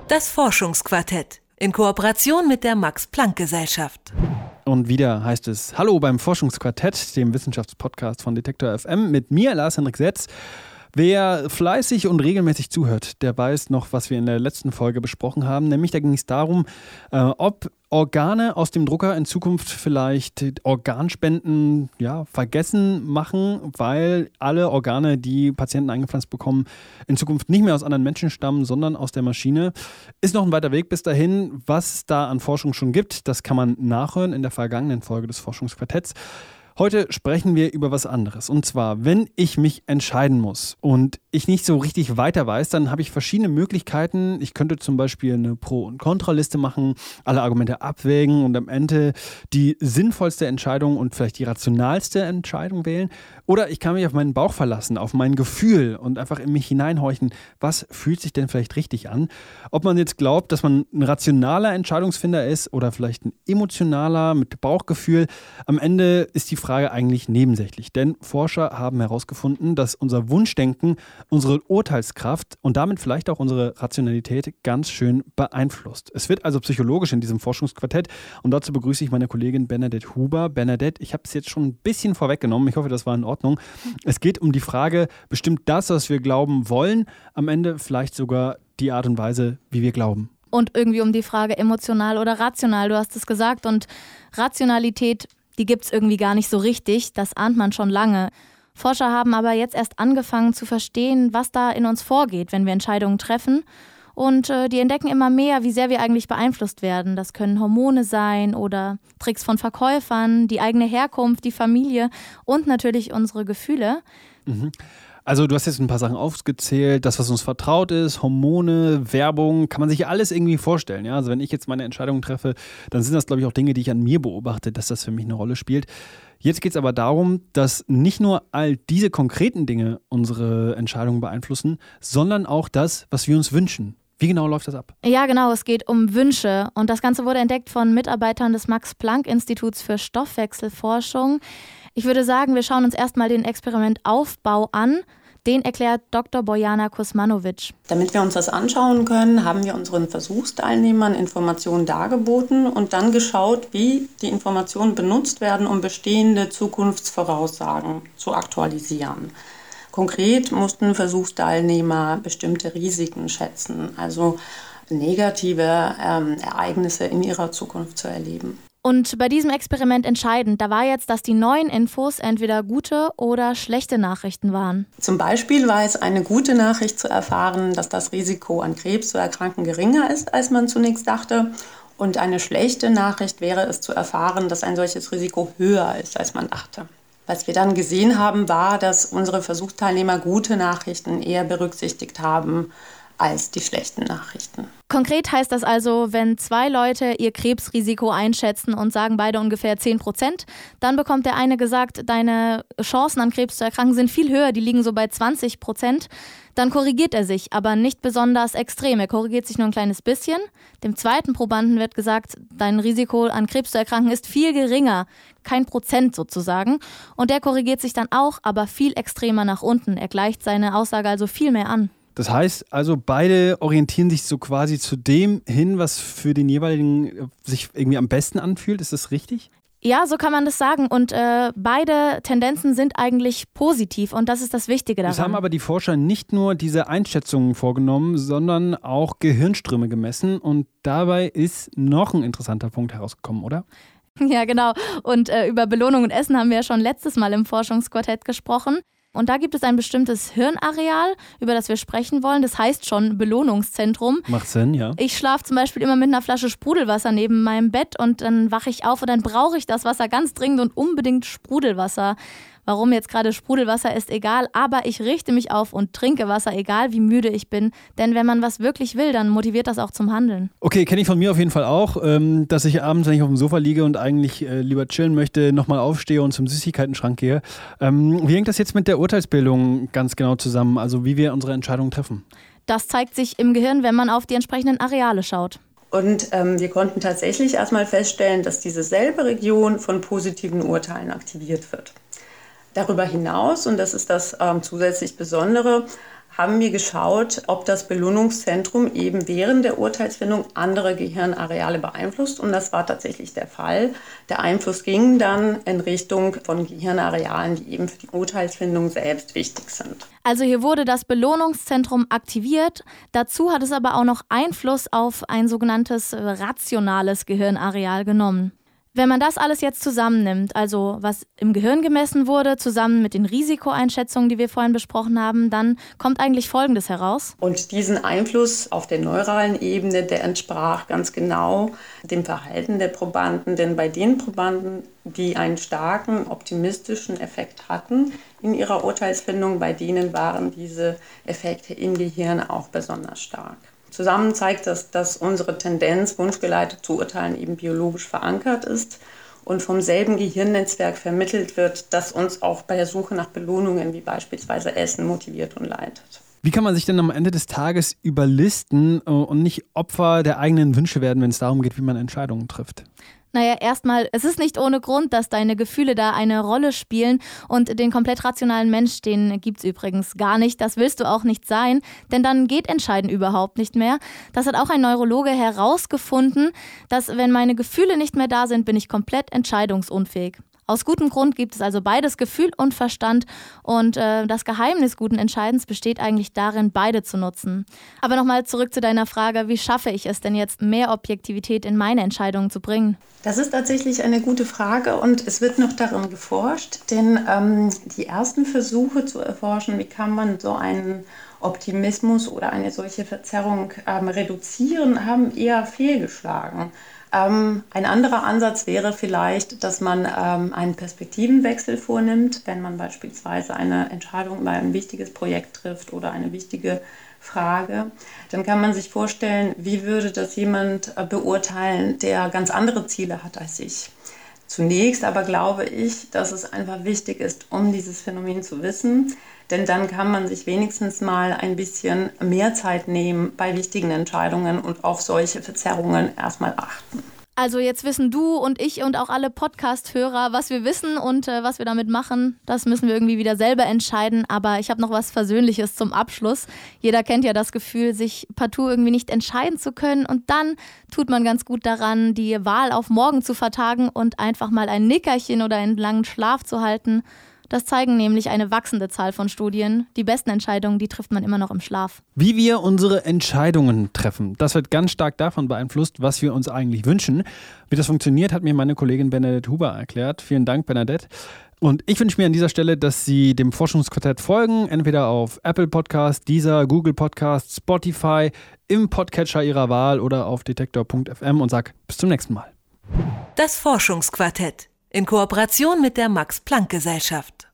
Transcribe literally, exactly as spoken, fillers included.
Das Forschungsquartett in Kooperation mit der Max-Planck-Gesellschaft. Und wieder heißt es Hallo beim Forschungsquartett, dem Wissenschaftspodcast von Detektor F M, mit mir, Lars-Henrik Setz. Wer fleißig und regelmäßig zuhört, der weiß noch, was wir in der letzten Folge besprochen haben. Nämlich da ging es darum, äh, ob Organe aus dem Drucker in Zukunft vielleicht Organspenden ja, vergessen machen, weil alle Organe, die Patienten eingepflanzt bekommen, in Zukunft nicht mehr aus anderen Menschen stammen, sondern aus der Maschine. Ist noch ein weiter Weg bis dahin. Was es da an Forschung schon gibt, das kann man nachhören in der vergangenen Folge des Forschungsquartetts. Heute sprechen wir über was anderes. Und zwar, wenn ich mich entscheiden muss und ich nicht so richtig weiter weiß, dann habe ich verschiedene Möglichkeiten. Ich könnte zum Beispiel eine Pro- und Kontraliste machen, alle Argumente abwägen und am Ende die sinnvollste Entscheidung und vielleicht die rationalste Entscheidung wählen. Oder ich kann mich auf meinen Bauch verlassen, auf mein Gefühl und einfach in mich hineinhorchen, was fühlt sich denn vielleicht richtig an. Ob man jetzt glaubt, dass man ein rationaler Entscheidungsfinder ist oder vielleicht ein emotionaler mit Bauchgefühl, am Ende ist die Frage Frage eigentlich nebensächlich, denn Forscher haben herausgefunden, dass unser Wunschdenken unsere Urteilskraft und damit vielleicht auch unsere Rationalität ganz schön beeinflusst. Es wird also psychologisch in diesem Forschungsquartett und dazu begrüße ich meine Kollegin Bernadette Huber. Bernadette, ich habe es jetzt schon ein bisschen vorweggenommen, ich hoffe, das war in Ordnung. Es geht um die Frage, bestimmt das, was wir glauben wollen, am Ende vielleicht sogar die Art und Weise, wie wir glauben. Und irgendwie um die Frage emotional oder rational, du hast es gesagt, und Rationalität, die gibt es irgendwie gar nicht so richtig, das ahnt man schon lange. Forscher haben aber jetzt erst angefangen zu verstehen, was da in uns vorgeht, wenn wir Entscheidungen treffen. Und äh, die entdecken immer mehr, wie sehr wir eigentlich beeinflusst werden. Das können Hormone sein oder Tricks von Verkäufern, die eigene Herkunft, die Familie und natürlich unsere Gefühle. Mhm. Also du hast jetzt ein paar Sachen aufgezählt, das, was uns vertraut ist, Hormone, Werbung, kann man sich alles irgendwie vorstellen. Ja? Also wenn ich jetzt meine Entscheidungen treffe, dann sind das, glaube ich, auch Dinge, die ich an mir beobachte, dass das für mich eine Rolle spielt. Jetzt geht es aber darum, dass nicht nur all diese konkreten Dinge unsere Entscheidungen beeinflussen, sondern auch das, was wir uns wünschen. Wie genau läuft das ab? Ja, genau, es geht um Wünsche. Und das Ganze wurde entdeckt von Mitarbeitern des Max-Planck-Instituts für Stoffwechselforschung. Ich würde sagen, wir schauen uns erstmal den Experimentaufbau an. Den erklärt Doktor Bojana Kuzmanovic. Damit wir uns das anschauen können, haben wir unseren Versuchsteilnehmern Informationen dargeboten und dann geschaut, wie die Informationen benutzt werden, um bestehende Zukunftsvoraussagen zu aktualisieren. Konkret mussten Versuchsteilnehmer bestimmte Risiken schätzen, also negative ähm, Ereignisse in ihrer Zukunft zu erleben. Und bei diesem Experiment entscheidend, da war jetzt, dass die neuen Infos entweder gute oder schlechte Nachrichten waren. Zum Beispiel war es eine gute Nachricht zu erfahren, dass das Risiko an Krebs zu erkranken geringer ist, als man zunächst dachte. Und eine schlechte Nachricht wäre es zu erfahren, dass ein solches Risiko höher ist, als man dachte. Was wir dann gesehen haben, war, dass unsere Versuchsteilnehmer gute Nachrichten eher berücksichtigt haben als die schlechten Nachrichten. Konkret heißt das also, wenn zwei Leute ihr Krebsrisiko einschätzen und sagen beide ungefähr zehn Prozent, dann bekommt der eine gesagt, deine Chancen an Krebs zu erkranken sind viel höher, die liegen so bei zwanzig Prozent. Dann korrigiert er sich, aber nicht besonders extrem. Er korrigiert sich nur ein kleines bisschen. Dem zweiten Probanden wird gesagt, dein Risiko an Krebs zu erkranken ist viel geringer, kein Prozent sozusagen. Und der korrigiert sich dann auch, aber viel extremer nach unten. Er gleicht seine Aussage also viel mehr an. Das heißt also, beide orientieren sich so quasi zu dem hin, was für den jeweiligen sich irgendwie am besten anfühlt. Ist das richtig? Ja, so kann man das sagen. Und äh, beide Tendenzen sind eigentlich positiv und das ist das Wichtige daran. Es haben aber die Forscher nicht nur diese Einschätzungen vorgenommen, sondern auch Gehirnströme gemessen. Und dabei ist noch ein interessanter Punkt herausgekommen, oder? Ja, genau. Und äh, über Belohnung und Essen haben wir ja schon letztes Mal im Forschungsquartett gesprochen. Und da gibt es ein bestimmtes Hirnareal, über das wir sprechen wollen. Das heißt schon Belohnungszentrum. Macht Sinn, ja. Ich schlafe zum Beispiel immer mit einer Flasche Sprudelwasser neben meinem Bett und dann wache ich auf und dann brauche ich das Wasser ganz dringend und unbedingt Sprudelwasser. Warum jetzt gerade Sprudelwasser ist egal, aber ich richte mich auf und trinke Wasser, egal wie müde ich bin. Denn wenn man was wirklich will, dann motiviert das auch zum Handeln. Okay, kenne ich von mir auf jeden Fall auch, ähm, dass ich abends, wenn ich auf dem Sofa liege und eigentlich äh, lieber chillen möchte, nochmal aufstehe und zum Süßigkeitenschrank gehe. Ähm, wie hängt das jetzt mit der Urteilsbildung ganz genau zusammen, also wie wir unsere Entscheidungen treffen? Das zeigt sich im Gehirn, wenn man auf die entsprechenden Areale schaut. Und ähm, wir konnten tatsächlich erstmal feststellen, dass diese selbe Region von positiven Urteilen aktiviert wird. Darüber hinaus, und das ist das ähm, zusätzlich Besondere, haben wir geschaut, ob das Belohnungszentrum eben während der Urteilsfindung andere Gehirnareale beeinflusst. Und das war tatsächlich der Fall. Der Einfluss ging dann in Richtung von Gehirnarealen, die eben für die Urteilsfindung selbst wichtig sind. Also hier wurde das Belohnungszentrum aktiviert. Dazu hat es aber auch noch Einfluss auf ein sogenanntes rationales Gehirnareal genommen. Wenn man das alles jetzt zusammennimmt, also was im Gehirn gemessen wurde, zusammen mit den Risikoeinschätzungen, die wir vorhin besprochen haben, dann kommt eigentlich Folgendes heraus. Und diesen Einfluss auf der neuralen Ebene, der entsprach ganz genau dem Verhalten der Probanden. Denn bei den Probanden, die einen starken optimistischen Effekt hatten in ihrer Urteilsfindung, bei denen waren diese Effekte im Gehirn auch besonders stark. Zusammen zeigt das, dass unsere Tendenz, wunschgeleitet zu urteilen, eben biologisch verankert ist und vom selben Gehirnnetzwerk vermittelt wird, das uns auch bei der Suche nach Belohnungen wie beispielsweise Essen motiviert und leitet. Wie kann man sich denn am Ende des Tages überlisten und nicht Opfer der eigenen Wünsche werden, wenn es darum geht, wie man Entscheidungen trifft? Naja, erstmal, es ist nicht ohne Grund, dass deine Gefühle da eine Rolle spielen und den komplett rationalen Mensch, den gibt's übrigens gar nicht. Das willst du auch nicht sein, denn dann geht Entscheiden überhaupt nicht mehr. Das hat auch ein Neurologe herausgefunden, dass wenn meine Gefühle nicht mehr da sind, bin ich komplett entscheidungsunfähig. Aus gutem Grund gibt es also beides, Gefühl und Verstand. Und äh, das Geheimnis guten Entscheidens besteht eigentlich darin, beide zu nutzen. Aber nochmal zurück zu deiner Frage, wie schaffe ich es denn jetzt, mehr Objektivität in meine Entscheidungen zu bringen? Das ist tatsächlich eine gute Frage und es wird noch darin geforscht, denn ähm, die ersten Versuche zu erforschen, wie kann man so einen Optimismus oder eine solche Verzerrung ähm, reduzieren, haben eher fehlgeschlagen. Ähm, ein anderer Ansatz wäre vielleicht, dass man ähm, einen Perspektivenwechsel vornimmt, wenn man beispielsweise eine Entscheidung über ein wichtiges Projekt trifft oder eine wichtige Frage. Dann kann man sich vorstellen, wie würde das jemand äh, beurteilen, der ganz andere Ziele hat als ich. Zunächst aber glaube ich, dass es einfach wichtig ist, um dieses Phänomen zu wissen, denn dann kann man sich wenigstens mal ein bisschen mehr Zeit nehmen bei wichtigen Entscheidungen und auf solche Verzerrungen erstmal achten. Also jetzt wissen du und ich und auch alle Podcast-Hörer, was wir wissen und äh, was wir damit machen. Das müssen wir irgendwie wieder selber entscheiden. Aber ich habe noch was Versöhnliches zum Abschluss. Jeder kennt ja das Gefühl, sich partout irgendwie nicht entscheiden zu können. Und dann tut man ganz gut daran, die Wahl auf morgen zu vertagen und einfach mal ein Nickerchen oder einen langen Schlaf zu halten. Das zeigen nämlich eine wachsende Zahl von Studien. Die besten Entscheidungen, die trifft man immer noch im Schlaf. Wie wir unsere Entscheidungen treffen, das wird ganz stark davon beeinflusst, was wir uns eigentlich wünschen. Wie das funktioniert, hat mir meine Kollegin Bernadette Huber erklärt. Vielen Dank, Bernadette. Und ich wünsche mir an dieser Stelle, dass Sie dem Forschungsquartett folgen, entweder auf Apple Podcast, Deezer, Google Podcast, Spotify, im Podcatcher Ihrer Wahl oder auf detektor punkt f m und sag bis zum nächsten Mal. Das Forschungsquartett in Kooperation mit der Max-Planck-Gesellschaft.